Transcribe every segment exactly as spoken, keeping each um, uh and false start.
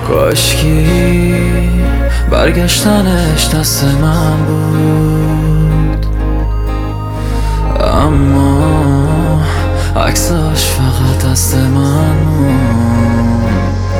کاشکی برگشتنش دست من بود، اما عکساش فقط دست من بود.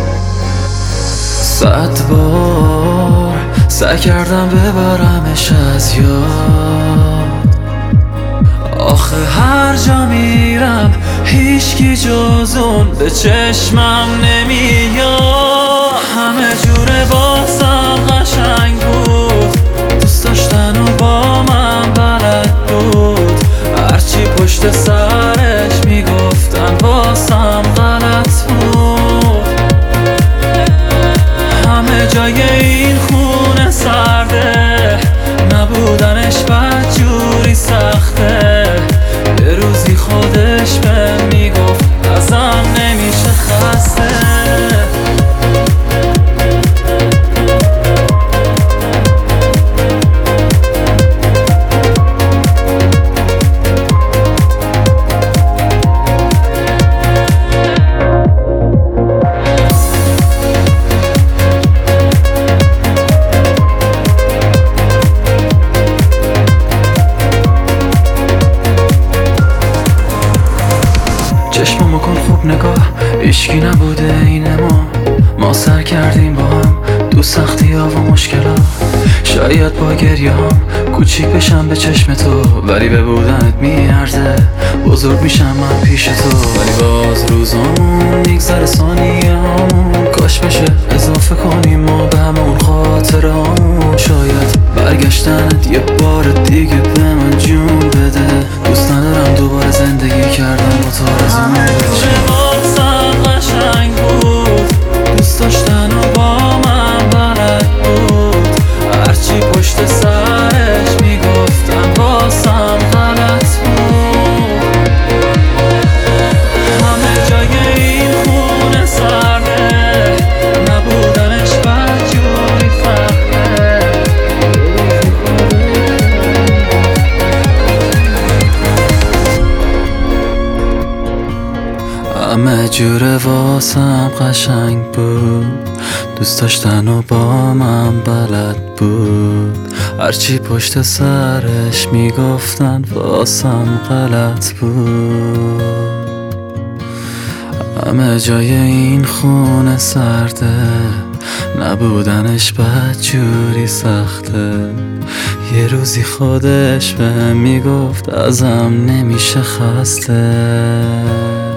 صد بار سعی کردم ببرمش از یاد، آخه هر جا میرم هیچکی جز اون به چشمم نمیاد. همه جوره واسم قشنگ بود، دوست داشتن و با من بلد بود، هرچی پشت سرش میگفتن واسم غلط بود. همه جای این خونه سرده، نبودنش بدجوری سخته. یه روزی خودش به میگفت ازم نمیشه خسته. چشممو کن خوب نگاه، ایشکی نبوده این ما، ما سر کردیم با هم تو سختی ها و مشکلا. شاید با گریه هم کوچیک بشم به چشم تو، ولی به بودنت میارزه بزرگ میشم من پیش تو. ولی باز روزامون میگذره ثانیه همون، کاش بشه اضافه کنیم ما به همون خاطره همون. شاید برگشتنت یه بار دیگه به من جون بده، دوست ندارم دوباره زندگی کردم با تو آرزوم بشه. واسم قشنگ بود، دوست داشتن و با من بلد بود، هرچی پشت سرش میگفتن واسم غلط بود. همه جای این خونه سرده، نبودنش بدجوری سخته. همه جوره واسم قشنگ بود، دوست داشتن و با من بلد بود، هرچی پشت سرش میگفتن واسم غلط بود. همه جای این خونه سرده، نبودنش بدجوری سخته. یه روزی خودش بهم میگفت ازم نمیشه خسته.